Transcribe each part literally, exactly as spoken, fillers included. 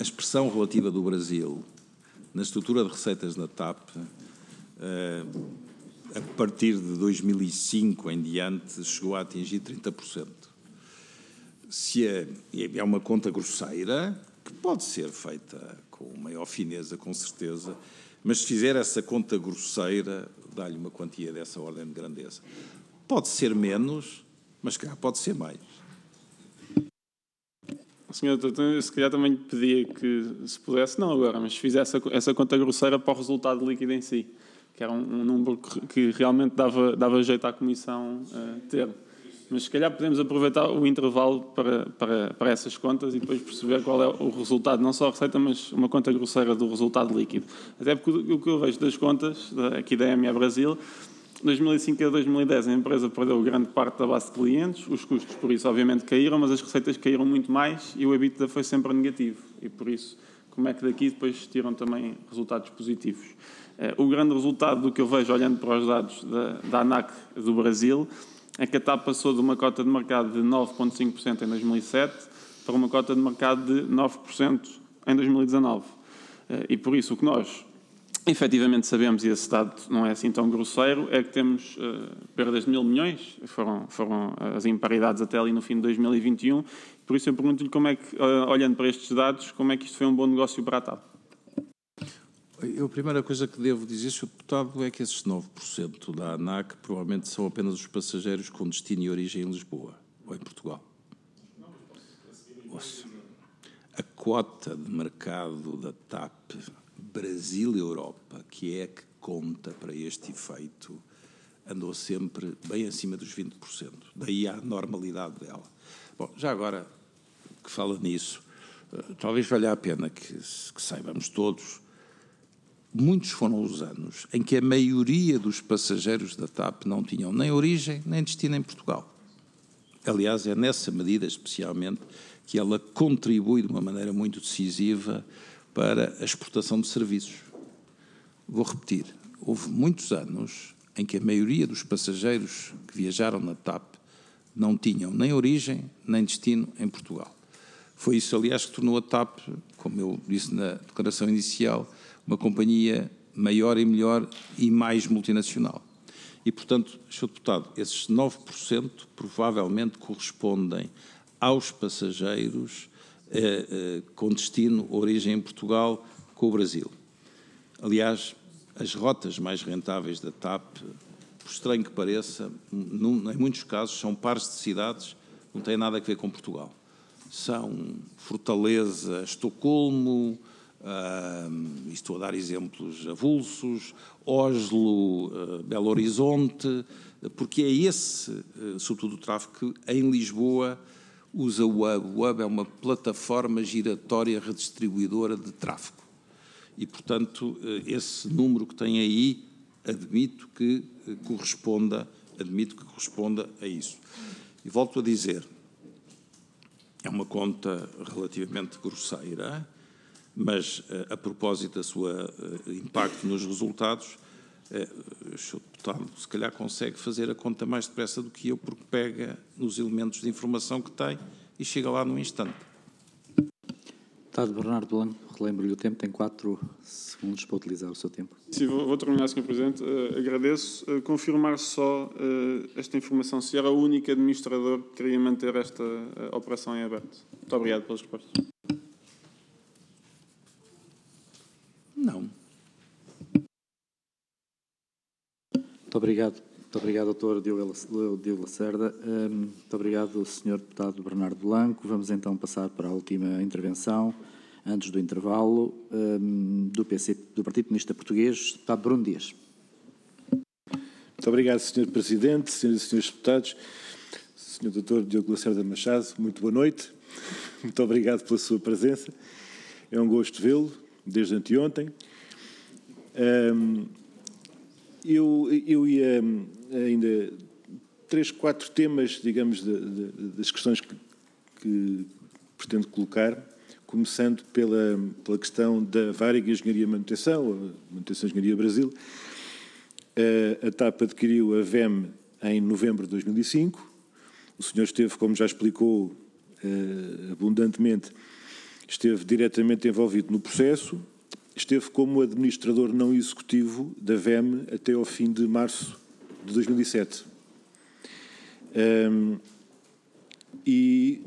a expressão relativa do Brasil na estrutura de receitas da T A P, a partir de dois mil e cinco em diante, chegou a atingir trinta por cento. Se é, é uma conta grosseira, que pode ser feita com maior fineza, com certeza, mas se fizer essa conta grosseira, dá-lhe uma quantia dessa ordem de grandeza. Pode ser menos, mas cá pode ser mais. Senhor Doutor, se calhar também lhe pedia que, se pudesse, não agora, mas fizesse essa, essa conta grosseira para o resultado líquido em si, que era um, um número que, que realmente dava, dava jeito à Comissão uh, ter. Mas se calhar podemos aproveitar o intervalo para, para, para essas contas e depois perceber qual é o resultado, não só a receita, mas uma conta grosseira do resultado líquido. Até porque o, o que eu vejo das contas, aqui da E M E Brasil, dois mil e cinco a dois mil e dez a empresa perdeu grande parte da base de clientes, os custos por isso obviamente caíram, mas as receitas caíram muito mais e o EBITDA foi sempre negativo. E por isso, como é que daqui depois tiram também resultados positivos? O grande resultado do que eu vejo olhando para os dados da, da ANAC do Brasil é que a T A P passou de uma cota de mercado de nove vírgula cinco por cento em dois mil e sete para uma cota de mercado de nove por cento em dois mil e dezanove. E por isso o que nós efetivamente sabemos, e esse dado não é assim tão grosseiro, é que temos uh, perdas de mil milhões, foram, foram as imparidades até ali no fim de dois mil e vinte e um, por isso eu pergunto-lhe como é que, uh, olhando para estes dados, como é que isto foi um bom negócio para a T A P? Eu, a primeira coisa que devo dizer, senhor Deputado, é que esses nove por cento da ANAC provavelmente são apenas os passageiros com destino e origem em Lisboa ou em Portugal. Nossa. A cota de mercado da T A P Brasil e Europa, que é a que conta para este efeito, andou sempre bem acima dos vinte por cento. Daí a normalidade dela. Bom, já agora que fala nisso, talvez valha a pena que, que saibamos todos, muitos foram os anos em que a maioria dos passageiros da T A P não tinham nem origem nem destino em Portugal. Aliás, é nessa medida especialmente que ela contribui de uma maneira muito decisiva para a exportação de serviços. Vou repetir, houve muitos anos em que a maioria dos passageiros que viajaram na T A P não tinham nem origem nem destino em Portugal. Foi isso, aliás, que tornou a T A P, como eu disse na declaração inicial, uma companhia maior e melhor e mais multinacional. E, portanto, senhor Deputado, esses nove por cento provavelmente correspondem aos passageiros eh, eh, com destino, origem em Portugal, com o Brasil. Aliás, as rotas mais rentáveis da T A P, por estranho que pareça, num, em muitos casos são pares de cidades, não têm nada a ver com Portugal. São Fortaleza, Estocolmo, uh, estou a dar exemplos avulsos, Oslo, uh, Belo Horizonte, porque é esse, uh, sobretudo o tráfego, que em Lisboa usa o Hub. O Hub é uma plataforma giratória redistribuidora de tráfego. E, portanto, esse número que tem aí, admito que corresponda, admito que corresponda a isso. E volto a dizer, é uma conta relativamente grosseira, mas a propósito da sua impacto nos resultados, o senhor Deputado se calhar consegue fazer a conta mais depressa do que eu, porque pega nos elementos de informação que tem e chega lá num instante. Deputado Bernardo Blanco, relembro-lhe o tempo, tem quatro segundos para utilizar o seu tempo. Sim, vou, vou terminar, senhor Presidente. Uh, agradeço. Uh, confirmar só uh, esta informação, se era o único administrador que queria manter esta uh, operação em aberto. Muito obrigado pelas respostas. Não. Muito obrigado. Muito obrigado, doutor Diogo Lacerda. Muito obrigado, senhor Deputado Bernardo Blanco. Vamos então passar para a última intervenção, antes do intervalo, do, P C, do Partido Comunista Português, Deputado Bruno Dias. Muito obrigado, senhor Presidente, senhoras e senhores deputados. senhor doutor Diogo Lacerda Machado, muito boa noite. Muito obrigado pela sua presença. É um gosto vê-lo, desde anteontem. Eu, eu ia ainda três, quatro temas, digamos, de, de, das questões que, que pretendo colocar, começando pela, pela questão da Varig Engenharia e Manutenção, a Manutenção Engenharia Brasil. A, a T A P adquiriu a V E M em novembro de dois mil e cinco. O senhor esteve, como já explicou uh, abundantemente, esteve diretamente envolvido no processo, esteve como administrador não executivo da V E M até ao fim de março de dois mil e sete. Um, e,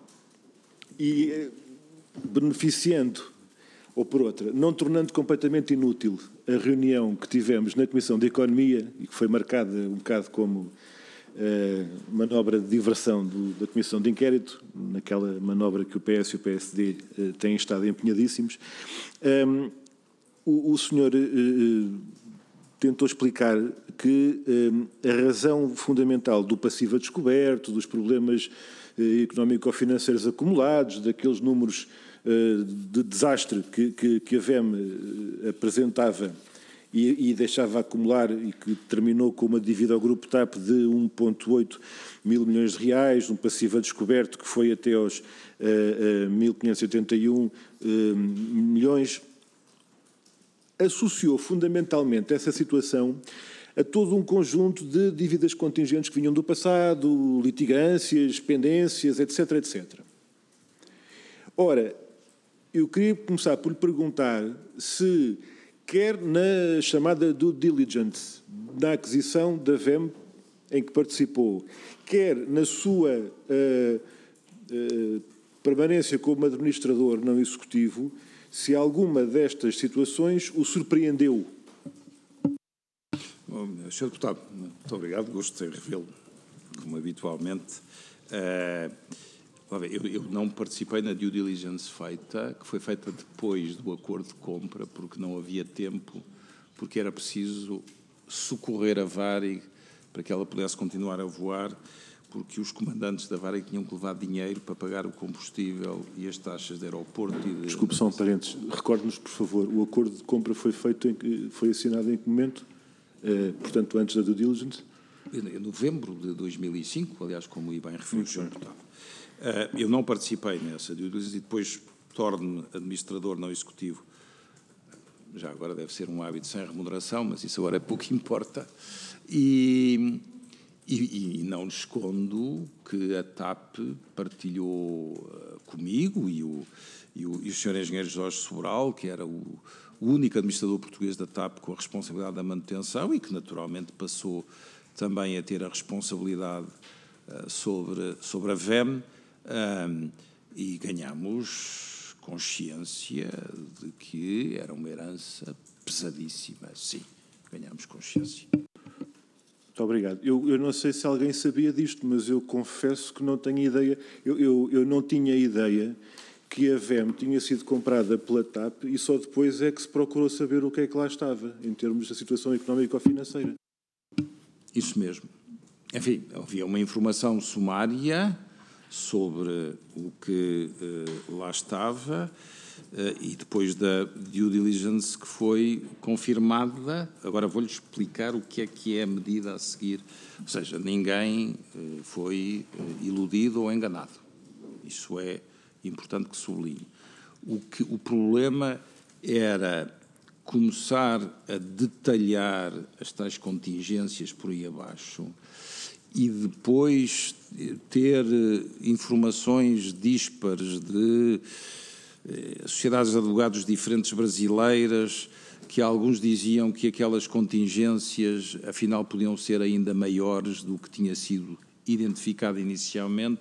e beneficiando, ou por outra, não tornando completamente inútil a reunião que tivemos na Comissão de Economia, e que foi marcada um bocado como uh, manobra de diversão do, da Comissão de Inquérito, naquela manobra que o P S e o P S D uh, têm estado empenhadíssimos, um, o, o senhor uh, tentou explicar que um, a razão fundamental do passivo a descoberto, dos problemas uh, económico-financeiros acumulados, daqueles números de desastre que, que, que a V E M apresentava e, e deixava acumular e que terminou com uma dívida ao Grupo TAP de um vírgula oito mil milhões de reais, um passivo a descoberto que foi até aos uh, uh, mil quinhentos e oitenta e um uh, milhões, associou fundamentalmente essa situação a todo um conjunto de dívidas contingentes que vinham do passado, litigâncias, pendências, etc, etcétera. Ora, eu queria começar por lhe perguntar se, quer na chamada due diligence, na aquisição da V E M em que participou, quer na sua uh, uh, permanência como administrador não executivo, se alguma destas situações o surpreendeu. Bom, senhor Deputado, muito obrigado, gosto de revê-lo, como habitualmente. Uh, Eu, eu não participei na due diligence feita, que foi feita depois do acordo de compra, porque não havia tempo, porque era preciso socorrer a Varig para que ela pudesse continuar a voar, porque os comandantes da Varig tinham que levar dinheiro para pagar o combustível e as taxas de aeroporto. E de... Desculpe, só um parênteses. Recorde-nos, por favor, o acordo de compra foi feito, em, foi assinado em que momento? Uh, portanto, antes da due diligence? Em novembro de dois mil e cinco, aliás, como o bem referiu o senhor Deputado. Uh, eu não participei nessa due diligence e depois torno-me administrador não executivo. Já agora deve ser um hábito sem remuneração, mas isso agora é pouco importa. E, e, e não lhe escondo que a TAP partilhou uh, comigo e o, e, o, e o senhor engenheiro Jorge Sobral, que era o, o único administrador português da TAP com a responsabilidade da manutenção e que naturalmente passou também a ter a responsabilidade uh, sobre, sobre a V E M. Um, e ganhamos consciência de que era uma herança pesadíssima, sim, ganhamos consciência. Muito obrigado. Eu, eu não sei se alguém sabia disto, mas eu confesso que não tenho ideia, eu, eu, eu não tinha ideia que a V E M tinha sido comprada pela TAP e só depois é que se procurou saber o que é que lá estava, em termos da situação económica ou financeira. Isso mesmo. Enfim, havia uma informação sumária sobre o que uh, lá estava uh, e depois da due diligence que foi confirmada, agora vou-lhe explicar o que é que é a medida a seguir. Ou seja, ninguém uh, foi uh, iludido ou enganado. Isso é importante que sublinhe. O, que, o problema era começar a detalhar as tais contingências por aí abaixo e depois ter informações díspares de eh, sociedades de advogados diferentes brasileiras, que alguns diziam que aquelas contingências, afinal, podiam ser ainda maiores do que tinha sido identificado inicialmente.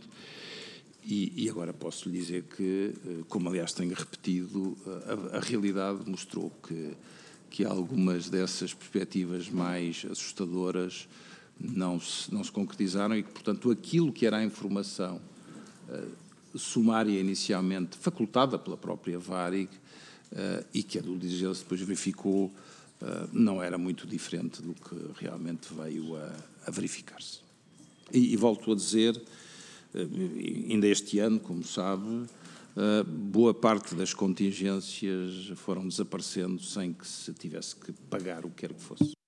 E, e agora posso lhe dizer que, como aliás tenho repetido, a, a realidade mostrou que, que algumas dessas perspectivas mais assustadoras não se, não se concretizaram e que, portanto, aquilo que era a informação uh, sumária inicialmente facultada pela própria Varig uh, e que a due diligence depois verificou, uh, não era muito diferente do que realmente veio a, a verificar-se. E, e volto a dizer, uh, ainda este ano, como sabe, uh, boa parte das contingências foram desaparecendo sem que se tivesse que pagar o que quer que fosse.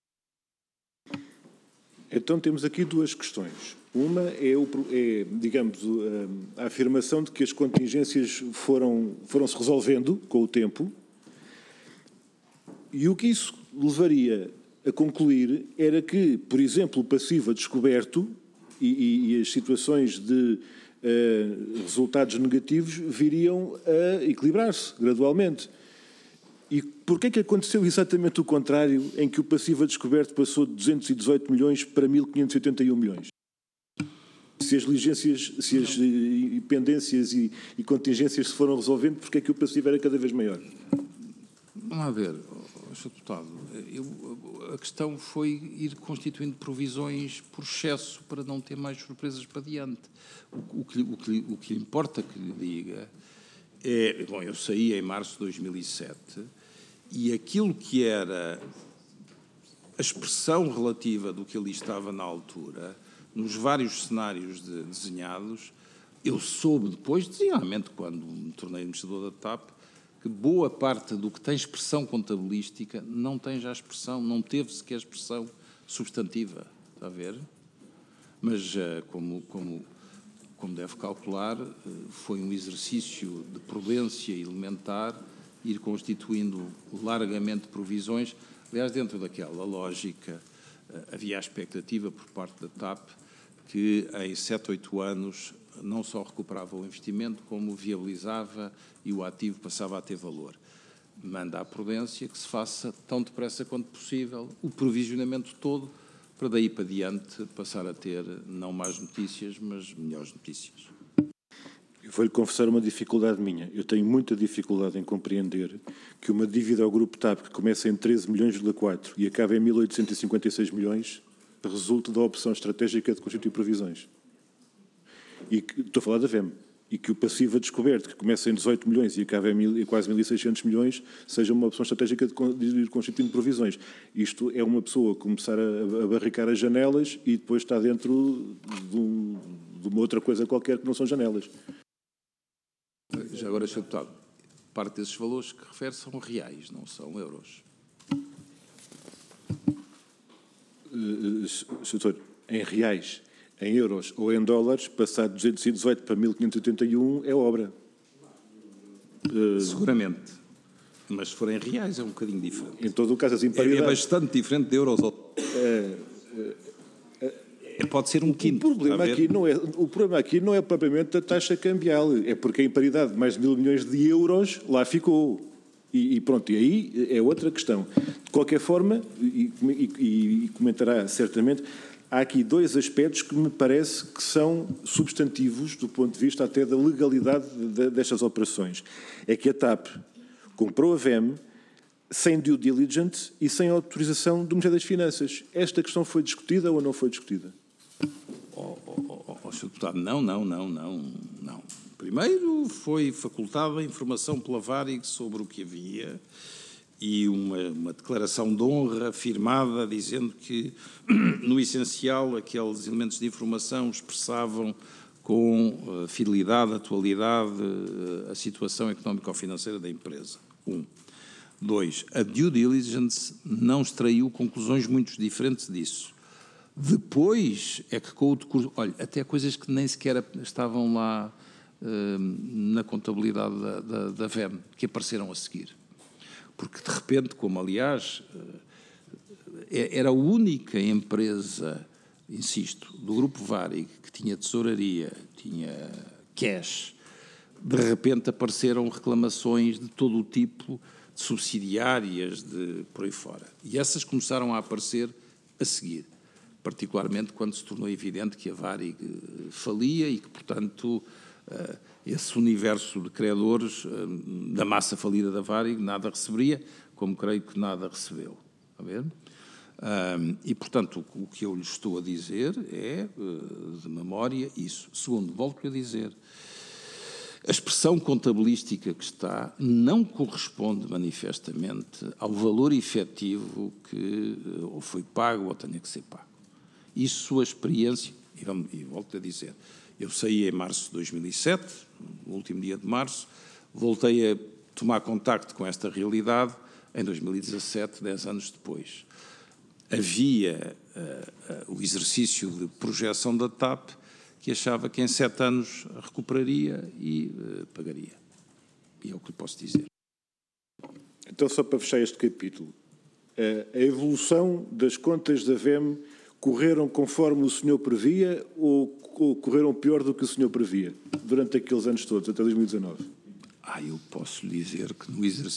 Então temos aqui duas questões. Uma é, o, é digamos, a, a afirmação de que as contingências foram, foram se resolvendo com o tempo e o que isso levaria a concluir era que, por exemplo, o passivo a descoberto e, e, e as situações de uh, resultados negativos viriam a equilibrar-se gradualmente. E porquê é que aconteceu exatamente o contrário, em que o passivo a descoberto passou de duzentos e dezoito milhões para mil quinhentos e oitenta e um milhões? Se as diligências, se as pendências e, e contingências se foram resolvendo, porquê é que o passivo era cada vez maior? Vamos lá ver, senhor Deputado. Eu, a questão foi ir constituindo provisões por excesso para não ter mais surpresas para diante. O, o, que, o, que, o que importa que lhe diga é... Bom, eu saí em março de dois mil e sete e aquilo que era a expressão relativa do que ali estava na altura, nos vários cenários de, desenhados, eu soube depois, designadamente quando me tornei administrador da T A P, que boa parte do que tem expressão contabilística não tem já expressão, não teve sequer expressão substantiva, está a ver? Mas, como, como, como deve calcular, foi um exercício de prudência elementar ir constituindo largamente provisões. Aliás, dentro daquela lógica, havia a expectativa por parte da T A P que em sete, oito anos não só recuperava o investimento, como viabilizava e o ativo passava a ter valor. Manda a prudência que se faça tão depressa quanto possível o provisionamento todo, para daí para diante passar a ter não mais notícias, mas melhores notícias. Eu vou-lhe confessar uma dificuldade minha. Eu tenho muita dificuldade em compreender que uma dívida ao Grupo T A P que começa em treze milhões vírgula quatro e acaba em mil oitocentos e cinquenta e seis milhões resulte da opção estratégica de constituir provisões. E que, estou a falar da V E M. E que o passivo a descoberto, que começa em dezoito milhões e acaba em, mil, em quase mil e seiscentos milhões, seja uma opção estratégica de ir constituindo provisões. Isto é uma pessoa começar a, a barricar as janelas e depois está dentro de, um, de uma outra coisa qualquer que não são janelas. Já agora, senhor Deputado, parte desses valores que refere são reais, não são euros. Uh, Doutor, em reais, em euros ou em dólares, passar de duzentos e dezoito para mil quinhentos e oitenta e um é obra. Uh, Seguramente. Mas se forem reais é um bocadinho diferente. Em todo o caso, as imparidades... É, é bastante diferente de euros. Ou... Uh, uh, É, pode ser um quinto. O problema, aqui não é, o problema aqui não é propriamente a taxa cambial, é porque a imparidade de mais de mil milhões de euros lá ficou. E, e pronto, e aí é outra questão. De qualquer forma, e, e, e comentará certamente, há aqui dois aspectos que me parece que são substantivos do ponto de vista até da legalidade de, destas operações. É que a T A P comprou a V E M sem due diligence e sem autorização do Ministério das Finanças. Esta questão foi discutida ou não foi discutida? Oh, oh, oh, oh, senhor Deputado, não, não, não, não, não. Primeiro foi facultada a informação pela Varig sobre o que havia e uma, uma declaração de honra firmada dizendo que, no essencial, aqueles elementos de informação expressavam com uh, fidelidade, atualidade, uh, a situação económico-financeira da empresa. Um. Dois, a due diligence não extraiu conclusões muito diferentes disso. Depois é que com o decurso... Olha, até coisas que nem sequer estavam lá uh, na contabilidade da, da, da V E M, que apareceram a seguir. Porque, de repente, como aliás, uh, era a única empresa, insisto, do Grupo Varig, que tinha tesouraria, tinha cash, de repente apareceram reclamações de todo o tipo, de subsidiárias, de por aí fora. E essas começaram a aparecer a seguir. Particularmente quando se tornou evidente que a Varig falia e que, portanto, esse universo de credores da massa falida da Varig nada receberia, como creio que nada recebeu. Está a ver? E, portanto, o que eu lhe estou a dizer é, de memória, isso. Segundo, volto a dizer, a expressão contabilística que está não corresponde manifestamente ao valor efetivo que ou foi pago ou tenha que ser pago. Isso, sua experiência, e, vamos, e volto a dizer, eu saí em março de dois mil e sete, no último dia de março, voltei a tomar contacto com esta realidade em dois mil e dezassete, dez anos depois. Havia uh, uh, o exercício de projeção da T A P que achava que em sete anos recuperaria e uh, pagaria. E é o que lhe posso dizer. Então, só para fechar este capítulo, a evolução das contas da V E M correram conforme o senhor previa ou, ou correram pior do que o senhor previa durante aqueles anos todos, até dois mil e dezanove? Ah, eu posso lhe dizer que no exercício